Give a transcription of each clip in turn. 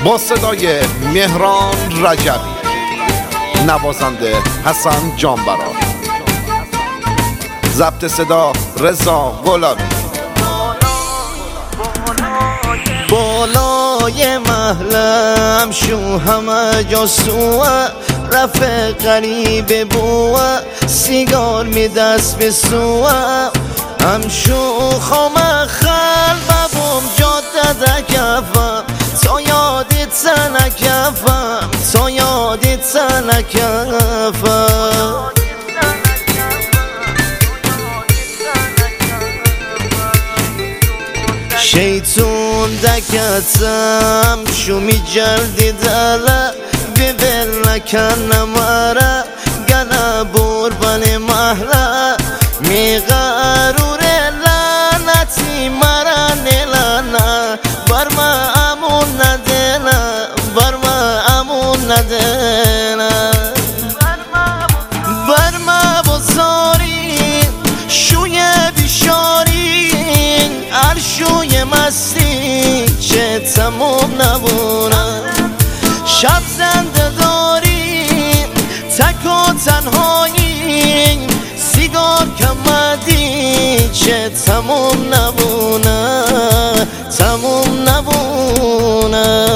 با صدای مهران رجبی، نوازنده حسن جانبرا، ضبط صدا رضا غلامی. بالای محلم شو همه جا سوه، رفع قریب بوه، سیگار می دست به سوه، هم شوخم خلبم جاده دکفم، تا یادت نکفم، تا یادت نکفم. شیطون دکتم شو می جلدی دله، ببر نکن نماره گنه بربن محله، می غرور لعنتی مرا نلانه، برما امون ندنه، برما امون ندنه، برما بزاری شوی بیشاری، عرشوی مستی چه تموم نبونه، شب زنده داریم تک و تنهاییم، سیگار کمدی چه تموم نبونه، تموم نبونه.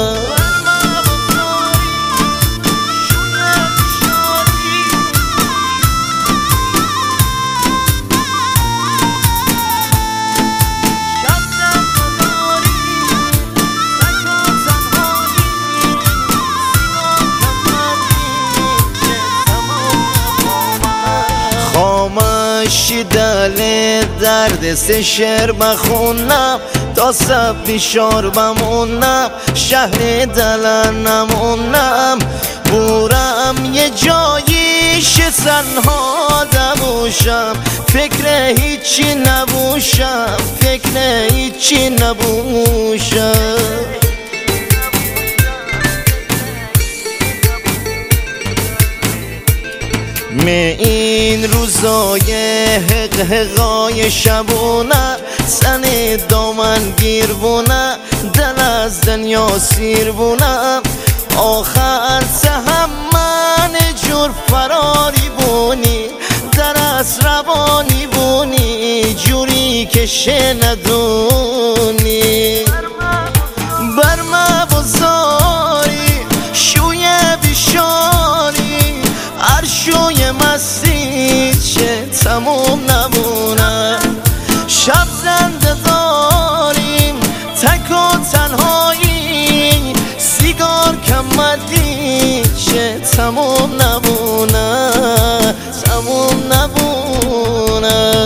خامشی دل درد سه شعر بخونم، تا سب بیشار بمونم، شهر دل نمونم، بورم یه جاییش تنها نبوشم، فکر هیچی نبوشم، فکر هیچی نبوشم. می این روزای حقای شبونه، سن دامن گیر بونه، دل از دنیا سیر بونه، آخر تهمن جور فراری بونی، در از روانی بونی، جوری که شندونی، برما بزاری شوی بیشاری، عرشوی مستی چه تموم نبونه، شب زنده داریم تک و تنهایی، سیگار کمدی چه تموم نبونه، تموم نبونه.